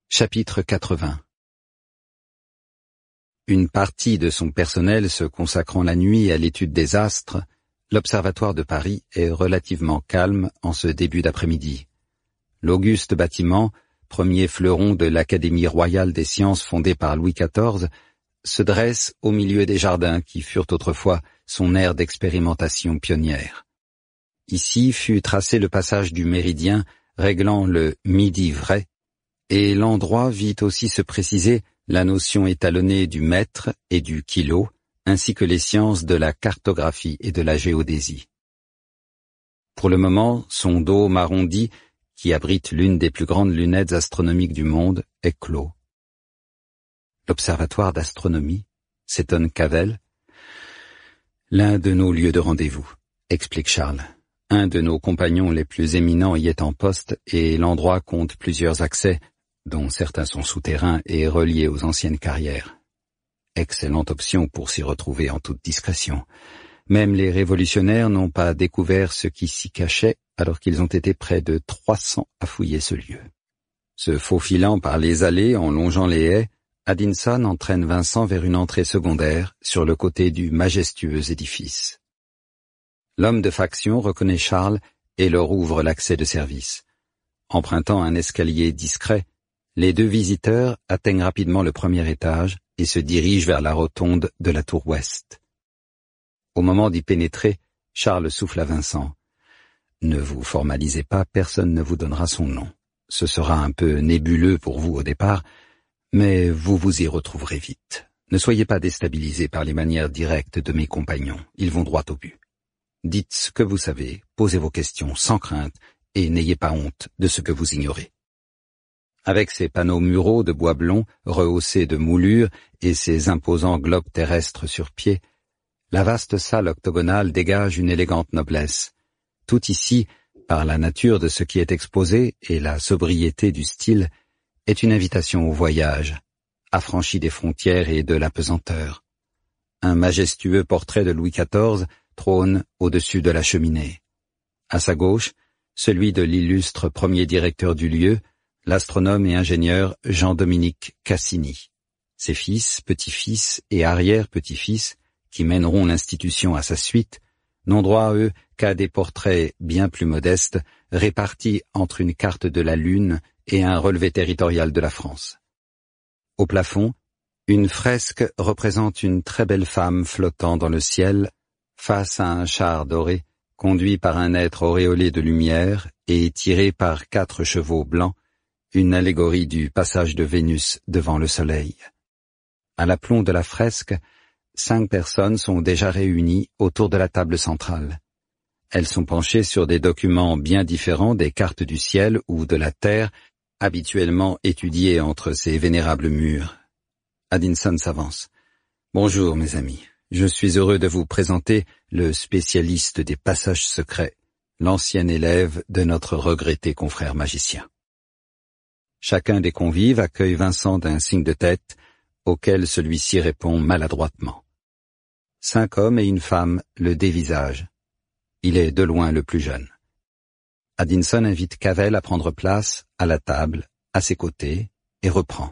Chapitre 80. Une partie de son personnel se consacrant la nuit à l'étude des astres, l'Observatoire de Paris est relativement calme en ce début d'après-midi. L'auguste bâtiment, premier fleuron de l'Académie royale des sciences fondée par Louis XIV, se dresse au milieu des jardins qui furent autrefois son aire d'expérimentation pionnière. Ici fut tracé le passage du méridien réglant le midi vrai, et l'endroit vit aussi se préciser la notion étalonnée du mètre et du kilo, ainsi que les sciences de la cartographie et de la géodésie. Pour le moment, son dôme arrondi, qui abrite l'une des plus grandes lunettes astronomiques du monde, est clos. L'observatoire d'astronomie, s'étonne Cavell. L'un de nos lieux de rendez-vous, explique Charles. Un de nos compagnons les plus éminents y est en poste et l'endroit compte plusieurs accès, dont certains sont souterrains et reliés aux anciennes carrières. Excellente option pour s'y retrouver en toute discrétion. Même les révolutionnaires n'ont pas découvert ce qui s'y cachait alors qu'ils ont été près de 300 à fouiller ce lieu. Se faufilant par les allées en longeant les haies, Addinson entraîne Vincent vers une entrée secondaire sur le côté du majestueux édifice. L'homme de faction reconnaît Charles et leur ouvre l'accès de service. Empruntant un escalier discret, les deux visiteurs atteignent rapidement le premier étage et se dirigent vers la rotonde de la tour ouest. Au moment d'y pénétrer, Charles souffle à Vincent. « Ne vous formalisez pas, personne ne vous donnera son nom. Ce sera un peu nébuleux pour vous au départ, mais vous vous y retrouverez vite. Ne soyez pas déstabilisés par les manières directes de mes compagnons, ils vont droit au but. Dites ce que vous savez, posez vos questions sans crainte et n'ayez pas honte de ce que vous ignorez. » Avec ses panneaux muraux de bois blond rehaussés de moulures et ses imposants globes terrestres sur pied, la vaste salle octogonale dégage une élégante noblesse. Tout ici, par la nature de ce qui est exposé et la sobriété du style, est une invitation au voyage, affranchie des frontières et de l'apesanteur. Un majestueux portrait de Louis XIV trône au-dessus de la cheminée. À sa gauche, celui de l'illustre premier directeur du lieu, l'astronome et ingénieur Jean-Dominique Cassini. Ses fils, petits-fils et arrière-petits-fils, qui mèneront l'institution à sa suite, n'ont droit, eux, qu'à des portraits bien plus modestes, répartis entre une carte de la Lune et un relevé territorial de la France. Au plafond, une fresque représente une très belle femme flottant dans le ciel, face à un char doré, conduit par un être auréolé de lumière et tiré par 4 chevaux blancs, une allégorie du passage de Vénus devant le soleil. À l'aplomb de la fresque, 5 personnes sont déjà réunies autour de la table centrale. Elles sont penchées sur des documents bien différents des cartes du ciel ou de la terre, habituellement étudiées entre ces vénérables murs. Addinson s'avance. « Bonjour, mes amis. Je suis heureux de vous présenter le spécialiste des passages secrets, l'ancien élève de notre regretté confrère magicien. » Chacun des convives accueille Vincent d'un signe de tête, auquel celui-ci répond maladroitement. 5 hommes et une femme le dévisagent. Il est de loin le plus jeune. Addinson invite Cavell à prendre place, à la table, à ses côtés, et reprend.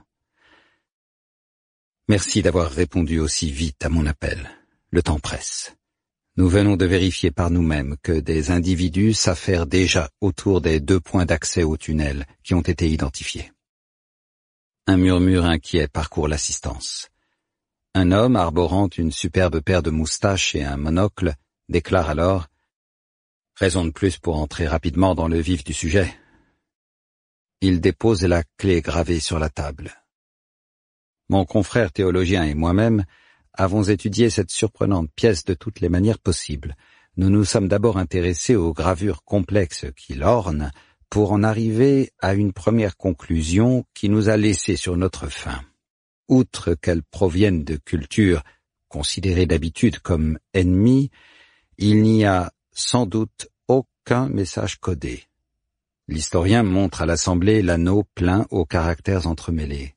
« Merci d'avoir répondu aussi vite à mon appel. Le temps presse. Nous venons de vérifier par nous-mêmes que des individus s'affairent déjà autour des 2 points d'accès au tunnel qui ont été identifiés. » Un murmure inquiet parcourt l'assistance. Un homme arborant une superbe paire de moustaches et un monocle déclare alors « Raison de plus pour entrer rapidement dans le vif du sujet. » Il dépose la clé gravée sur la table. Mon confrère théologien et moi-même avons étudié cette surprenante pièce de toutes les manières possibles. Nous nous sommes d'abord intéressés aux gravures complexes qui l'ornent pour en arriver à une première conclusion qui nous a laissés sur notre faim. Outre qu'elles proviennent de cultures considérées d'habitude comme ennemies, il n'y a sans doute aucun message codé. L'historien montre à l'Assemblée l'anneau plein aux caractères entremêlés.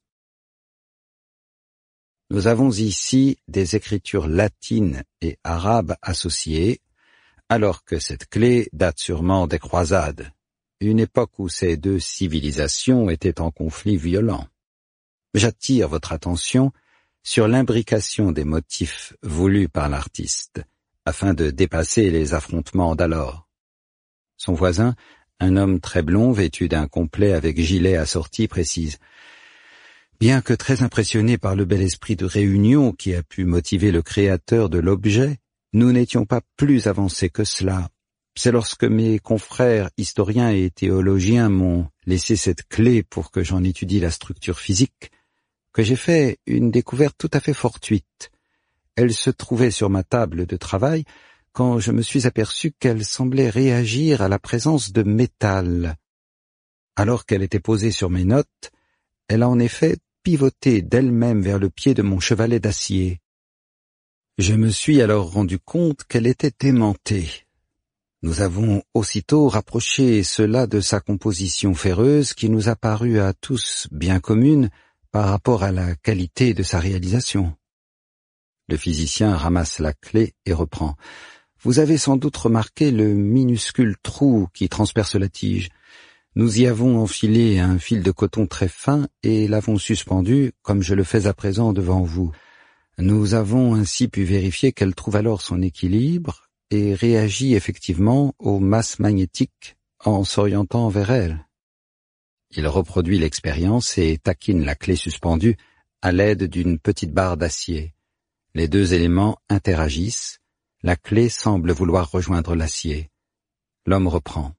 Nous avons ici des écritures latines et arabes associées, alors que cette clé date sûrement des croisades. une époque où ces deux civilisations étaient en conflit violent. J'attire votre attention sur l'imbrication des motifs voulus par l'artiste, afin de dépasser les affrontements d'alors. Son voisin, un homme très blond vêtu d'un complet avec gilet assorti, précise « Bien que très impressionné par le bel esprit de réunion qui a pu motiver le créateur de l'objet, nous n'étions pas plus avancés que cela. C'est lorsque mes confrères historiens et théologiens m'ont laissé cette clé pour que j'en étudie la structure physique, que j'ai fait une découverte tout à fait fortuite. Elle se trouvait sur ma table de travail quand je me suis aperçu qu'elle semblait réagir à la présence de métal. Alors qu'elle était posée sur mes notes, elle a en effet pivoté d'elle-même vers le pied de mon chevalet d'acier. Je me suis alors rendu compte qu'elle était aimantée. Nous avons aussitôt rapproché cela de sa composition ferreuse qui nous a paru à tous bien commune par rapport à la qualité de sa réalisation. Le physicien ramasse la clé et reprend. Vous avez sans doute remarqué le minuscule trou qui transperce la tige. Nous y avons enfilé un fil de coton très fin et l'avons suspendu, comme je le fais à présent devant vous. Nous avons ainsi pu vérifier qu'elle trouve alors son équilibre et réagit effectivement aux masses magnétiques en s'orientant vers elle. Il reproduit l'expérience et taquine la clé suspendue à l'aide d'une petite barre d'acier. Les deux éléments interagissent. La clé semble vouloir rejoindre l'acier. L'homme reprend.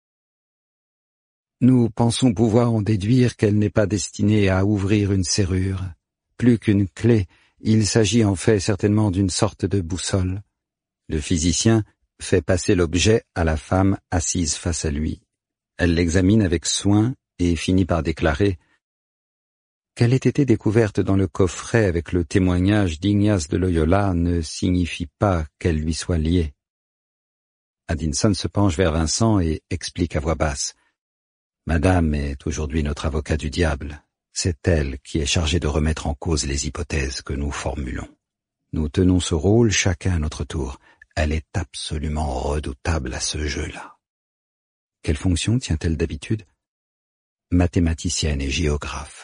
Nous pensons pouvoir en déduire qu'elle n'est pas destinée à ouvrir une serrure. Plus qu'une clé, il s'agit en fait certainement d'une sorte de boussole. Le physicien fait passer l'objet à la femme assise face à lui. Elle l'examine avec soin et finit par déclarer qu'elle ait été découverte dans le coffret avec le témoignage d'Ignace de Loyola ne signifie pas qu'elle lui soit liée. Addinson se penche vers Vincent et explique à voix basse. Madame est aujourd'hui notre avocat du diable. C'est elle qui est chargée de remettre en cause les hypothèses que nous formulons. Nous tenons ce rôle chacun à notre tour. Elle est absolument redoutable à ce jeu-là. Quelle fonction tient-elle d'habitude? Mathématicienne et géographe.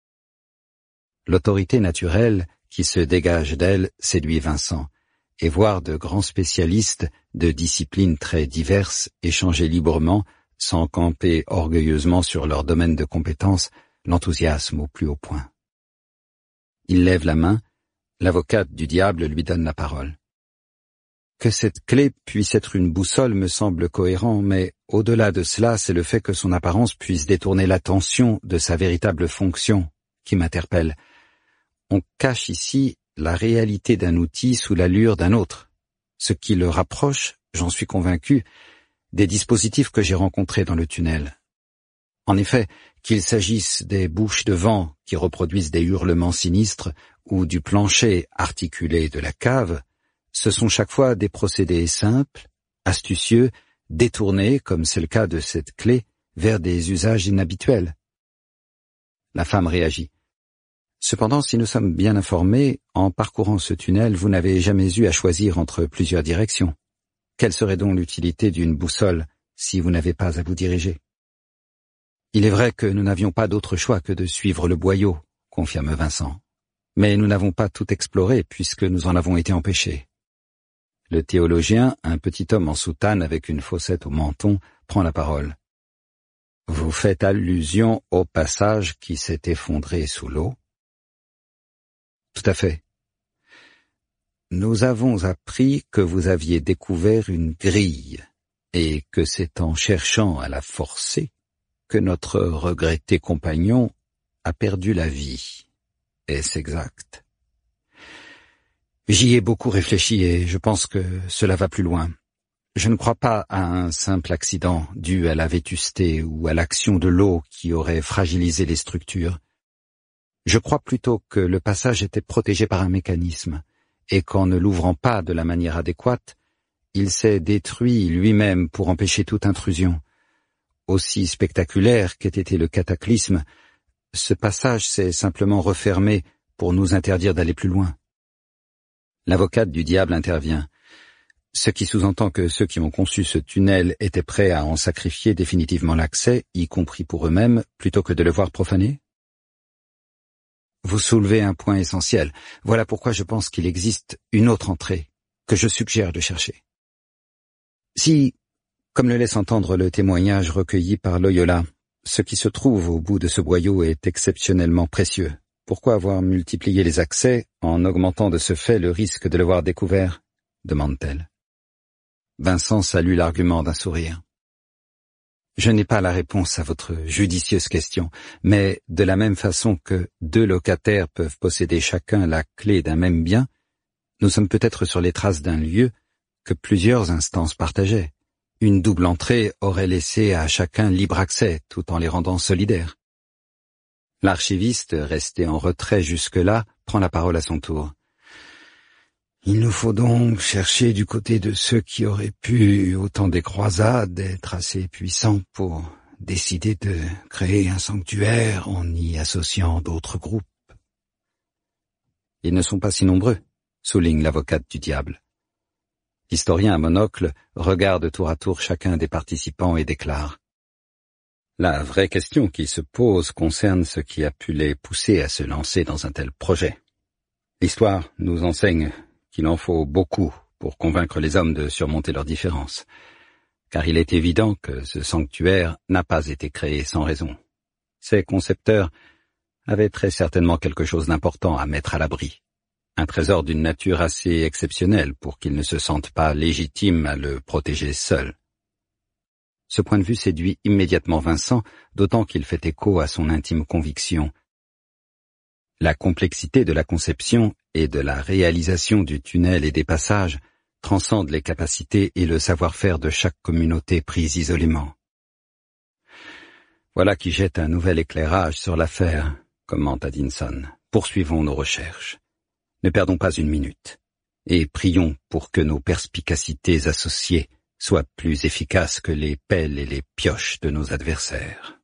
L'autorité naturelle qui se dégage d'elle séduit Vincent, et voir de grands spécialistes de disciplines très diverses échanger librement, sans camper orgueilleusement sur leur domaine de compétence, l'enthousiasme au plus haut point. Il lève la main, l'avocate du diable lui donne la parole. Que cette clé puisse être une boussole me semble cohérent, mais au-delà de cela, c'est le fait que son apparence puisse détourner l'attention de sa véritable fonction qui m'interpelle. On cache ici la réalité d'un outil sous l'allure d'un autre, ce qui le rapproche, j'en suis convaincu, des dispositifs que j'ai rencontrés dans le tunnel. En effet, qu'il s'agisse des bouches de vent qui reproduisent des hurlements sinistres ou du plancher articulé de la cave, ce sont chaque fois des procédés simples, astucieux, détournés, comme c'est le cas de cette clé, vers des usages inhabituels. La femme réagit. Cependant, si nous sommes bien informés, en parcourant ce tunnel, vous n'avez jamais eu à choisir entre plusieurs directions. Quelle serait donc l'utilité d'une boussole si vous n'avez pas à vous diriger? Il est vrai que nous n'avions pas d'autre choix que de suivre le boyau, confirme Vincent. Mais nous n'avons pas tout exploré puisque nous en avons été empêchés. Le théologien, un petit homme en soutane avec une fossette au menton, prend la parole. Vous faites allusion au passage qui s'est effondré sous l'eau? Tout à fait. Nous avons appris que vous aviez découvert une grille et que c'est en cherchant à la forcer que notre regretté compagnon a perdu la vie. Est-ce exact? J'y ai beaucoup réfléchi et je pense que cela va plus loin. Je ne crois pas à un simple accident dû à la vétusté ou à l'action de l'eau qui aurait fragilisé les structures. Je crois plutôt que le passage était protégé par un mécanisme et qu'en ne l'ouvrant pas de la manière adéquate, il s'est détruit lui-même pour empêcher toute intrusion. Aussi spectaculaire qu'ait été le cataclysme, ce passage s'est simplement refermé pour nous interdire d'aller plus loin. L'avocate du diable intervient. Ce qui sous-entend que ceux qui ont conçu ce tunnel étaient prêts à en sacrifier définitivement l'accès, y compris pour eux-mêmes, plutôt que de le voir profané? Vous soulevez un point essentiel. Voilà pourquoi je pense qu'il existe une autre entrée, que je suggère de chercher. Si, comme le laisse entendre le témoignage recueilli par Loyola, ce qui se trouve au bout de ce boyau est exceptionnellement précieux, pourquoi avoir multiplié les accès en augmentant de ce fait le risque de le voir découvert? Demande-t-elle. Vincent salue l'argument d'un sourire. Je n'ai pas la réponse à votre judicieuse question, mais de la même façon que deux locataires peuvent posséder chacun la clé d'un même bien, nous sommes peut-être sur les traces d'un lieu que plusieurs instances partageaient. Une double entrée aurait laissé à chacun libre accès tout en les rendant solidaires. L'archiviste, resté en retrait jusque-là, prend la parole à son tour. Il nous faut donc chercher du côté de ceux qui auraient pu, au temps des croisades, être assez puissants pour décider de créer un sanctuaire en y associant d'autres groupes. Ils ne sont pas si nombreux, souligne l'avocate du diable. L'historien à monocle regarde tour à tour chacun des participants et déclare. La vraie question qui se pose concerne ce qui a pu les pousser à se lancer dans un tel projet. L'histoire nous enseigne qu'il en faut beaucoup pour convaincre les hommes de surmonter leurs différences, car il est évident que ce sanctuaire n'a pas été créé sans raison. Ses concepteurs avaient très certainement quelque chose d'important à mettre à l'abri, un trésor d'une nature assez exceptionnelle pour qu'ils ne se sentent pas légitimes à le protéger seuls. Ce point de vue séduit immédiatement Vincent, d'autant qu'il fait écho à son intime conviction. La complexité de la conception et de la réalisation du tunnel et des passages transcende les capacités et le savoir-faire de chaque communauté prise isolément. Voilà qui jette un nouvel éclairage sur l'affaire, commente Addinson. Poursuivons nos recherches. Ne perdons pas une minute, et prions pour que nos perspicacités associées soient plus efficaces que les pelles et les pioches de nos adversaires.